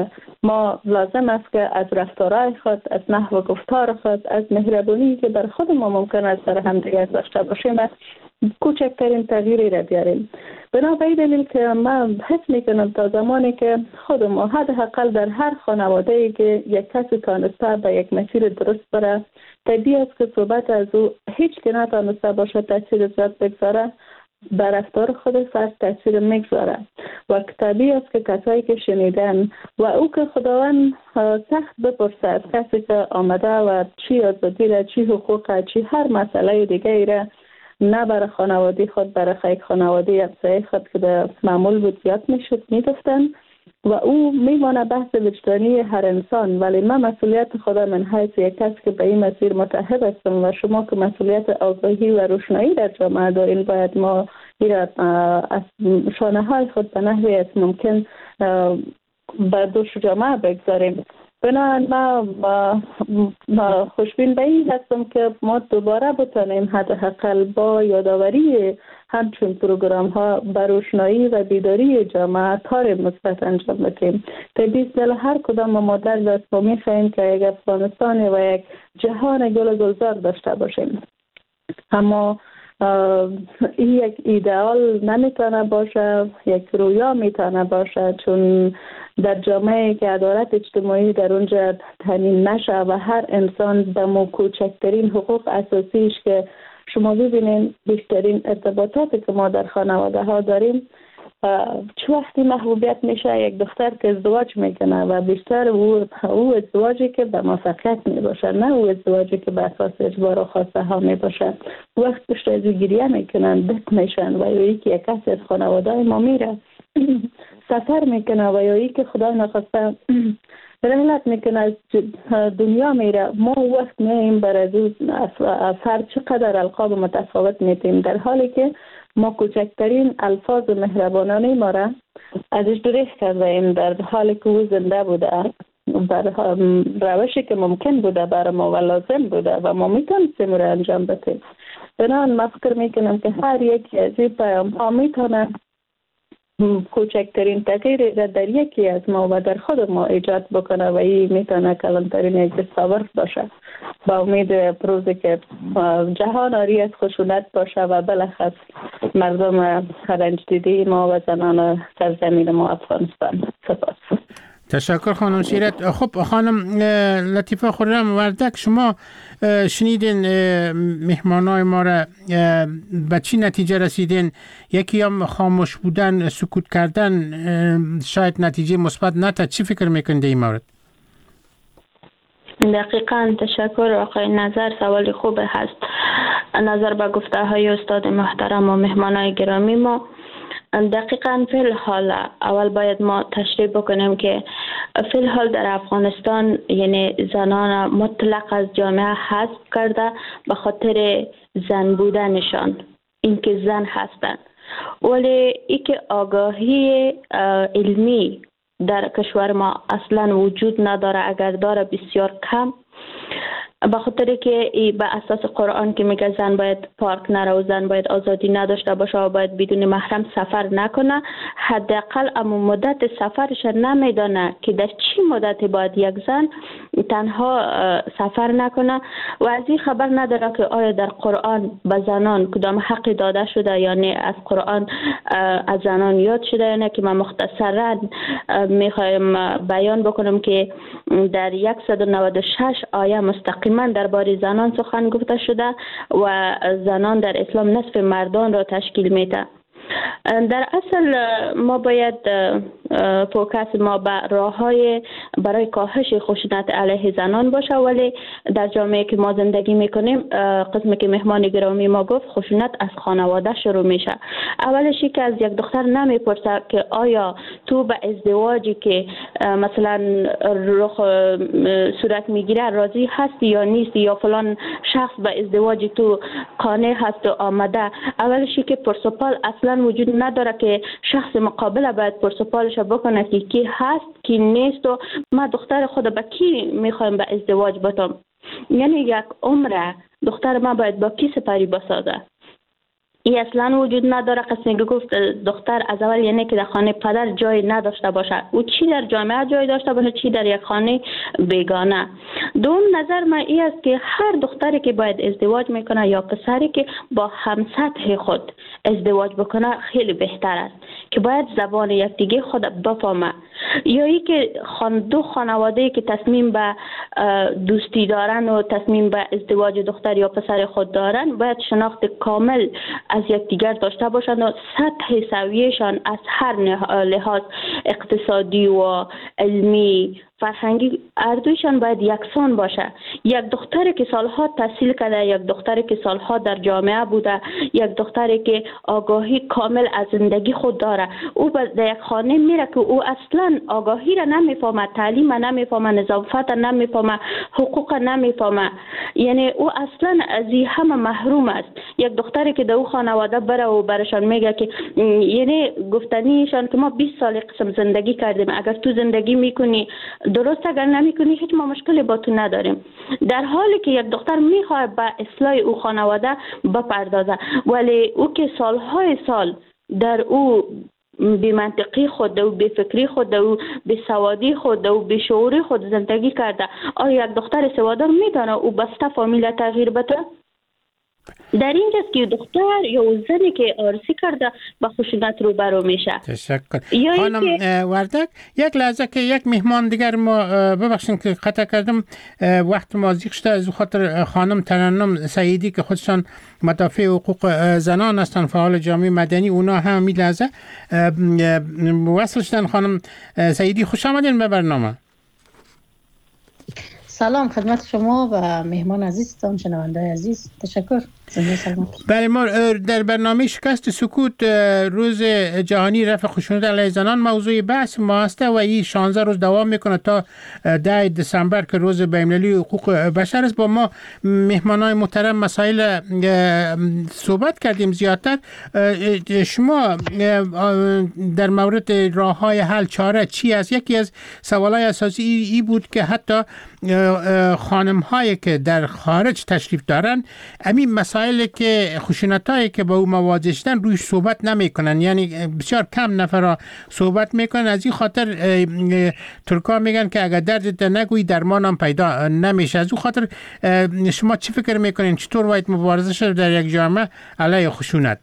ما لازم است که از رفتارهای خود، از نحو گفتار خود، از مهربانی که بر خود ما ممکن است در همدیگر داشته باشیم کوچکترین تغییری را بیاریم. بنابراین دلیل که من حس میکنم تا زمانی که خودم حداقل در هر خانواده‌ای که یک کسی تانسته به یک مسیر درست بره طبیعی است که صحبت از او هیچ که نتانسته باشه تاثیر زیاد بگذاره بر رفتار خود فرد تاثیر میگذاره و طبیعی است که کسایی که شنیدن و او که خداوند سخت بپرسه از کسی که آمده و چی آزادی را، چی حقوق، چی هر مسئله دیگه ای را نه برای خانوادی خود برای خیلی خانوادی افزایی خود که به معمول بود زیاد میشد میدفتن و او میمانه بحث وجدانی هر انسان. ولی من مسئولیت خودم من حیث یک کس که به این مسیر متحد هستم و شما که مسئولیت آگاهی و روشنایی در جامعه دارین باید ما این از شانه های خود به نحوی از ممکن بر دوش جامعه بگذاریم. بنابراین ما, ما خوشبین به این هستم که ما دوباره بتانیم حداقل با یادآوری همچون پروگرام ها بروشنایی و بیداری جامعه کار مثبت انجام بدیم. طبیعی دل هر کدام ما در دست ما میخواهیم که یک افغانستان و یک جهان گل گلزار داشته باشیم. اما این یک ایدئال نمیتونه باشه، یک رویا میتونه باشه، چون در جامعه که عدالت اجتماعی در اونجا تامین نشه و هر انسان به مو کوچکترین حقوق اساسیش که شما ببینین بیشترین ارتباطاتی که ما در خانواده ها داریم چه وقتی محبوبیت میشه یک دختر که ازدواج میکنه و بیشتر او, او ازدواجی که به موفقیت میباشه، نه او ازدواجی که به اساس اجبار و خواسته ها میباشه. وقت پشت از گریه میکنن، دک میشن و یا یکی یک کسی از خانواده ما میره سفر میکنه و یا یکی خدا نخواسته رحلت میکنه از دنیا میره. ما وقت میاییم بر از هر چقدر القاب متفاوت میتیم، در حالی که ما کوچکترین الفاظ مهربانانه ما را ازش دریغ کرده ایم، در حالی که او زنده بوده بر روشی که ممکن بوده بر ما و لازم بوده و ما میتونستیم را انجام بدیم. بنابراین من فکر میکنم که هر یکی از این پیام ها میتونه کوچکترین تغییری را در یکی از ما و در خود ما ایجاد بکنه و این میتونه کلانترین یک دستاورد باشه. با امید روزی که جهان آری از خشونت باشه و بالاخص مردم رنج دیده ما و زنان سرزمین ما افغانستان. سپاس. تشکر خانم سیرت. خب خانم لطیفه خرم وردک، شما شنیدین مهمانای ما را به چی نتیجه رسیدین؟ یکی هم خاموش بودن، سکوت کردن شاید نتیجه مثبت نتا. چی فکر میکنید این مورد؟ دقیقاً تشکر آقای نظر، سوال خوب هست. نظر به گفته های استاد محترم و مهمانای گرامی ما، دقیقاً فی الحال اول باید ما تشریح بکنیم که فی الحال در افغانستان یعنی زنان مطلق از جامعه حذف کرده به خاطر زن بودنشان، اینکه زن هستند، ولی ای که آگاهی علمی در کشور ما اصلا وجود نداره، اگر داره بسیار کم، به خاطر که به اساس قرآن که میگه زن باید پارک نره و زن باید آزادی نداشته باشه و باید بدون محرم سفر نکنه، حداقل اما مدت سفرش نمیدانه که در چی مدتی باید یک زن تنها سفر نکنه و از این خبر نداره که آیا در قرآن به زنان کدام حقی داده شده یا نه، از قرآن از زنان یاد شده یا نه. که من مختصرا میخوایم بیان بکنم که در صد و نود و شش آیه مستقیما درباره زنان سخن گفته شده و زنان در اسلام نصف مردان را تشکیل میده. در اصل ما باید فوکس ما به راه‌های برای کاهش خشونت علیه زنان باشه، ولی در جامعه که ما زندگی میکنیم قسمی که مهمان گرامی ما گفت خشونت از خانواده شروع میشه. اولشی که از یک دختر نمیپرسه که آیا تو به ازدواجی که مثلا رخ صورت میگیره راضی هستی یا نیستی، یا فلان شخص به ازدواجی تو قانع هست و آمده. اولشی که پرسپال اصلا وجود نداره که شخص مقابل باید پرسپالش بکنه که کی هست کی نیست و ما دختر خود با کی میخوایم به ازدواج بتم. یعنی یک عمره دختر ما باید با کی سپری بسازه. این اصلا وجود نداره. قسمی که گفت دختر از اول یعنی که در خانه پدر جای نداشته باشه، او چی در جامعه جای داشته باشه چی در یک خانه بیگانه. دوم نظر من این است که هر دختری که باید ازدواج میکنه یا پسری که با همسطح خود ازدواج بکنه خیلی بهتر است که باید زبان یکدیگه خود بفهمه. یا ای که خان دو خانواده که تصمیم به دوستی دارن و تصمیم به ازدواج دختر یا پسر خود دارن باید شناخت کامل از یکدیگر داشته باشند و سطح سویه‌شان از هر لحاظ اقتصادی و علمی فرهنگی اردویشان باید یکسان باشه. یک دختری که سالها تحصیل کرده، یک دختری که سالها در جامعه بوده، یک دختری که آگاهی کامل از زندگی خود داره، او در یک خانه میره که او اصلا آگاهی را نمیفهمه، تعلیم را نمیفهمه، نظافت را نمیفهمه، حقوق را نمیفهمه، یعنی او اصلا از این همه محروم است. یک دختری که در او خانواده بره و برشان میگه که یعنی گفتنیشان که ما بیست سال قسم زندگی کردیم، اگر تو زندگی میکنی درست، اگر نمیکنی هیچ ما مشکلی با تو نداریم. در حالی که یک دختر میخواد به اصلاح او خانواده بپردازه، ولی او که سالهای سال در او بی منطقی خود و بی فکری خود و بی سوادی خود و بی شعوری خود زندگی کرده، آیا یک دختر سوادار میتونه او بسته فامیل تغییر بده؟ در اینجاست که دختر یا زنی که عروسی کرده با خشونت روبرو میشه. تشکر. خانم وردک، یک لحظه که یک مهمان دیگر ما ببخشید که قطع کردم، وقت ما زیغ شده، از خاطر خانم ترنم سعیدی که خودشان مدافع حقوق زنان هستند، فعال جامعه مدنی، اونا هم می لحظه وصل شدن. خانم سعیدی خوش آمدین به برنامه. سلام خدمت شما و مهمان عزیزتان، شنونده عزیز. تشکر. بله، ما در برنامه شکست سکوت روز جهانی رفع خشونت علیه زنان موضوع بحث ما است و این شانزده روز دوام میکنه تا ده دسامبر که روز بین‌المللی حقوق بشر است. با ما مهمانای محترم مسائل صحبت کردیم زیادتر. شما در مورد راه‌های حل چاره چی است؟ یکی از سوالای اساسی ای بود که حتی خانم هایی که در خارج تشریف دارن همین مسائلی که خشونتایی که با او مواجه شدن رویش صحبت نمی کنن، یعنی بسیار کم نفر صحبت میکنن. از این خاطر ترکا میگن که اگر دردت نگویی درمان هم پیدا نمیشه. از اون خاطر شما چی فکر میکنین چطور باید مبارزه شد در یک جامعه علیه خشونت؟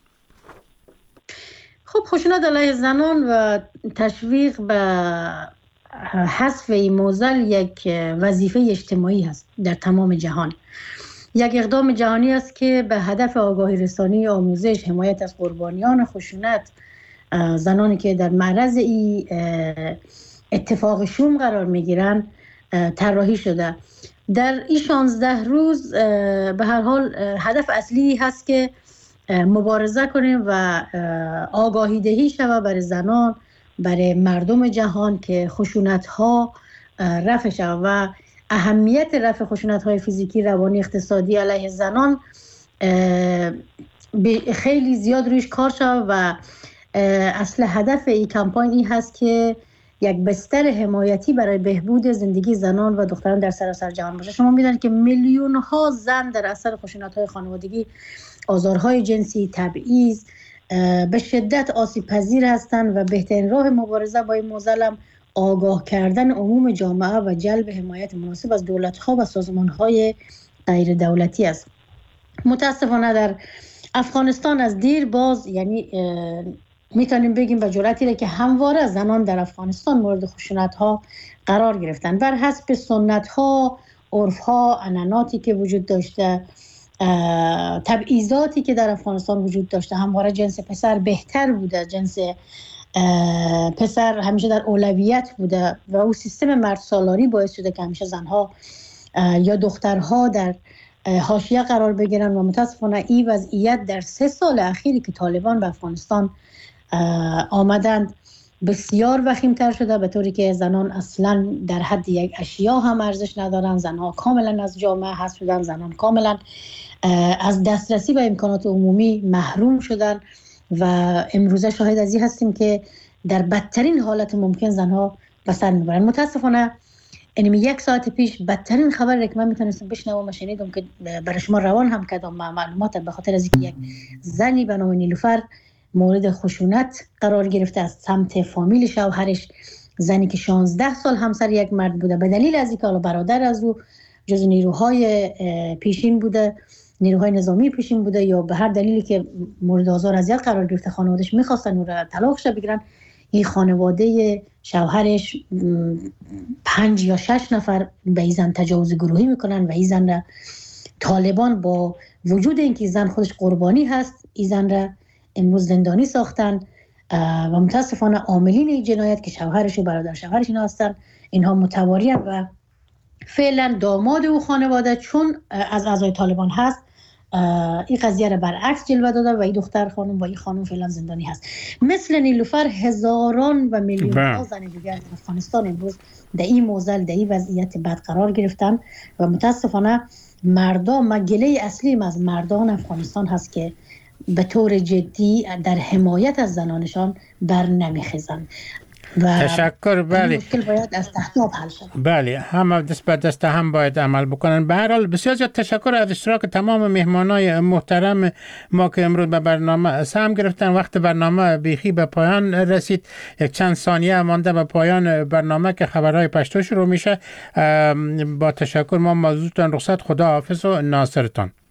خب خشونت علیه زنان و تشویق به حذف این معضل یک وظیفه اجتماعی است در تمام جهان. یک اقدام جهانی است که به هدف آگاهی رسانی، آموزش، حمایت از قربانیان خشونت، زنانی که در معرض این اتفاق شوم قرار میگیرن طراحی شده. در این شانزده روز به هر حال هدف اصلی هست که مبارزه کنیم و آگاهی دهی شود برای زنان، برای مردم جهان که خشونت ها رفع شود و اهمیت رفع خشونت های فیزیکی، روانی، اقتصادی علیه زنان خیلی زیاد رویش کار شود و اصل هدف این کمپاین این هست که یک بستر حمایتی برای بهبود زندگی زنان و دختران در سراسر جهان باشه. شما میدونید که میلیون ها زن در اثر خشونت های خانوادگی، آزارهای جنسی، تبعیض به شدت آسیب پذیر هستند و بهترین راه مبارزه با این معضل هم آگاه کردن عموم جامعه و جلب حمایت مناسب از دولت‌ها و سازمان‌های غیر دولتی است. متاسفانه در افغانستان از دیر باز، یعنی میتونیم بگیم به جرأتی را که همواره زنان در افغانستان مورد خشونت‌ها قرار گرفتن بر حسب سنت‌ها، عرف‌ها، عنعناتی که وجود داشته، تبعیضاتی که در افغانستان وجود داشته. همواره جنس پسر بهتر بوده، جنس پسر همیشه در اولویت بوده و او سیستم مرد سالاری باعث شده که همیشه زنها یا دخترها در حاشیه قرار بگیرن و متاسفانه این وضعیت در سه سال اخیری که طالبان به افغانستان آمدند بسیار وخیم‌تر شده، به طوری که زنان اصلا در حد یک اشیا هم ارزش ندارن. زنها کاملا از جامعه حذف شدن، زنان کاملا از دسترسی به امکانات عمومی محروم شدن و امروزه شاهد از این هستیم که در بدترین حالت ممکن زنها به سر میبرن. متاسفانه اینمی یک ساعت پیش بدترین خبر که من میتونستم بشنوم و شنیدم که برای شما روان هم کردم معلومات، به خاطر از اینکه یک زنی به نام نیلوفر مورد خشونت قرار گرفته از سمت فامیل شوهرش، زنی که شانزده سال همسر یک مرد بوده، به دلیل از اینکه برادر از او جز نیروهای پیشین بوده، نیروهای نظامی پیشین بوده یا به هر دلیلی که مورد آزار اذیت قرار گرفته، خانواده‌اش می‌خواستن او را طلاقش بگیرن. این خانواده شوهرش پنج یا شش نفر به این زن تجاوز گروهی میکنن و این زن را طالبان با وجود اینکه زن خودش قربانی هست، این زن را امروز زندانی ساختن و متاسفانه عاملین این جنایت که شوهرش و برادر شوهرش اینا هستن، اینها متواری و فعلا داماد او خانواده چون از اعضای طالبان هست این قضیه را برعکس جلوه داده و این دختر خانم و این خانم فعلا زندانی هست. مثل نیلوفر هزاران و میلیون ها زن دیگر در افغانستان امروز در این معضل، در این وضعیت بد قرار گرفتن و متاسفانه مردم، مگله اصلی از مردان افغانستان هست که به طور جدی در حمایت از زنانشان بر نمیخیزند. تشکر. بله، مشکل باید از تحتاب حل شد. بله، هم دست به دست هم باید عمل بکنن. به هر حال بسیار زیاد تشکر از اشتراک تمام مهمانای محترم ما که امروز به برنامه سهم گرفتن. وقت برنامه بیخی به پایان رسید، یک چند ثانیه مانده به پایان برنامه که خبرهای پشتو شروع میشه. با تشکر ما موضوعتان رخصت، خدا حافظ و ناصرتان.